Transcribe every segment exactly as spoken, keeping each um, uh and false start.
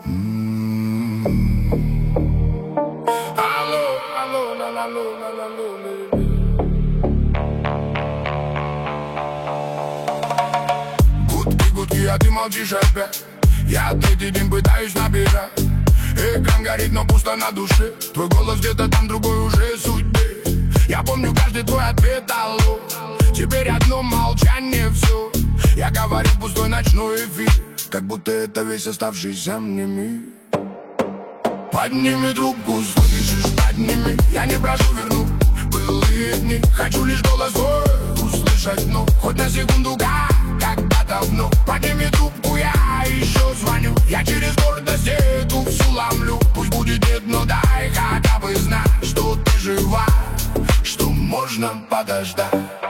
Алло, алло, ла ла ло, ла ла ло, ле. Гудки, гудки, а ты молчишь опять. Я третий день пытаюсь набирать. Экран горит, но пусто на душе. Твой голос где-то там, другой уже судьбе. Я помню каждый твой ответ, алло. Теперь одно молчание, все. Я говорю в пустой ночной эфир, как будто это весь оставшийся мне мир. Подними трубку, слышишь, подними. Я не прошу вернуть былые дни. Хочу лишь голос твой услышать, но хоть на секунду, как когда-то вновь. Подними трубку, я еще звоню. Я через гордость эту всю ломлю. Пусть будет нет, но дай хотя бы знать, что ты жива, что можно подождать.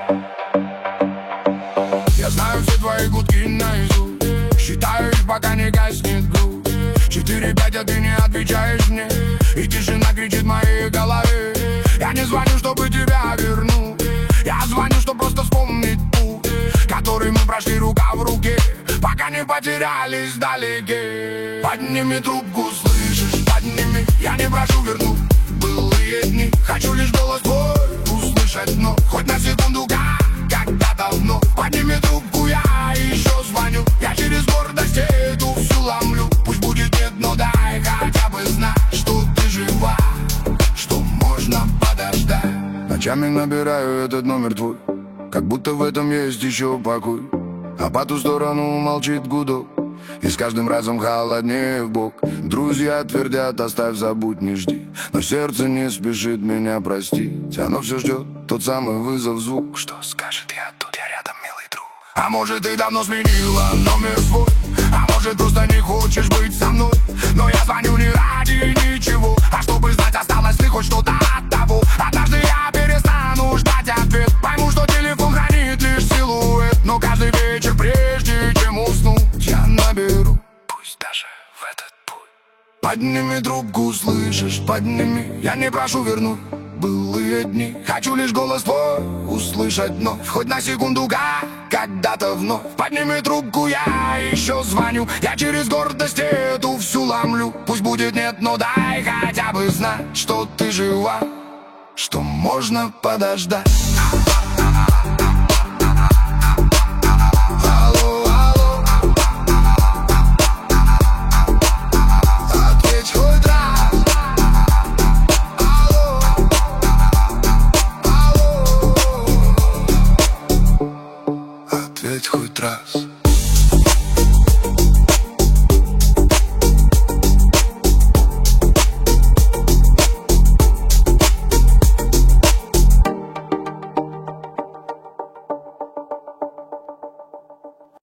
Я знаю все твои гудки наизусть. Считаю их, пока не гаснет грудь. Четыре, пять, а ты не отвечаешь мне. И тишина кричит в моей голове. Я не звоню, чтобы тебя вернуть. Я звоню, чтобы просто вспомнить путь, который мы прошли рука в руке, пока не потерялись вдалеке. Подними трубку, слышишь, подними. Я не прошу вернуть былые дни. Хочу лишь голос твой услышать, но хоть на секунду, как когда-то вновь. Подними трубку, я еще звоню. Я через гордость эту всю ломлю. Пусть будет нет, но дай хотя бы знать, что ты жива, что можно подождать. Ночами набираю этот номер твой, как будто в этом есть еще покой. А по ту сторону молчит гудок, и с каждым разом холоднее в бок. Друзья твердят: оставь, забудь, не жди. Но сердце не спешит меня простить. Оно все ждет тот самый вызов, звук. Что скажет: я тут, я рядом, милый друг. А может, ты давно сменила номер свой, а может, просто не хочешь быть со мной. Но я звоню не ради ничего, а чтобы знать, осталось ли хоть что-то от того. Однажды я перестану ждать ответ. Пойму, что телефон хранит лишь силуэт. Но каждый вечер, прежде чем уснуть, я наберу, пусть даже в этот путь. Подними трубку, слышишь, подними. Я не прошу вернуть былые дни. Хочу лишь голос твой услышать, но хоть на секунду, как когда-то вновь. Подними трубку, я еще звоню. Я через гордость эту всю ломлю. Пусть будет нет, но дай хотя бы знать, что ты жива, что можно подождать.